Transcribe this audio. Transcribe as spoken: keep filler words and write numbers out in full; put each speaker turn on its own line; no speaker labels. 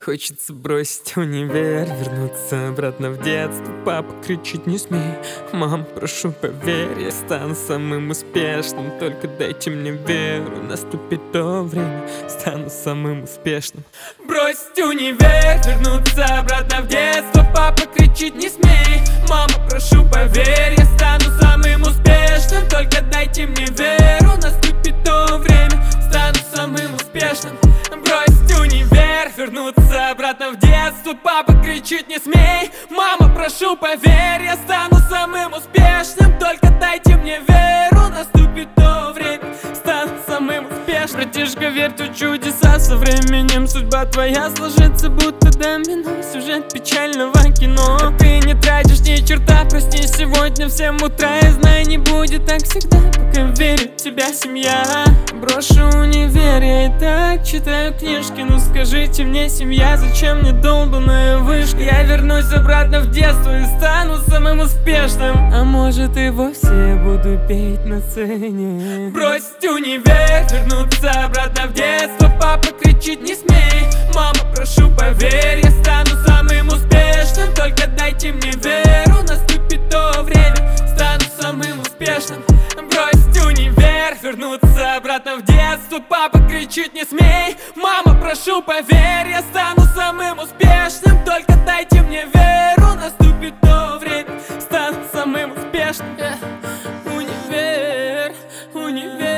Хочется бросить универ, вернуться обратно в детство. Папа кричит: не смей, мам, прошу, поверь, я стану самым успешным. Только дайте мне веру, наступит то время, стану самым успешным. Бросить универ, вернуться обратно в детство. Папа кричит: не смей, мама, прошу, поверь, я стану самым успешным. Только дайте мне веру, наступит то время, стану самым успешным. Бросить универ, вернуться обратно в детство. Папа кричит: не смей, мама, прошу, поверь, я стану самым успешным. Только дайте мне веру, наступит то время, стану самым успешным. Братишка, верь в чудеса, со временем судьба твоя сложится будто домино. Сюжет печального кино, а ты не тратишь ни черта. Прости, сегодня в семь утра, я знаю, не будет так всегда, пока верит в тебя семья. Брошу универ, я и так читаю книжки. Ну скажите мне, семья, зачем мне долбаная вышка? Я вернусь обратно в детство и стану самым успешным. А может и вовсе буду петь на сцене. Бросить универ, вернуться обратно в детство. Папа кричит: не смей, мама, прошу, поверь, я стану самым успешным. Только дайте мне веру, наступит то время, стану самым успешным. Бросить универ, вернуться обратно в детство. Папа кричит: не смей, мама, прошу, поверь, я стану самым успешным. Только дайте мне веру, наступит то время, стану самым успешным. Универ, универ.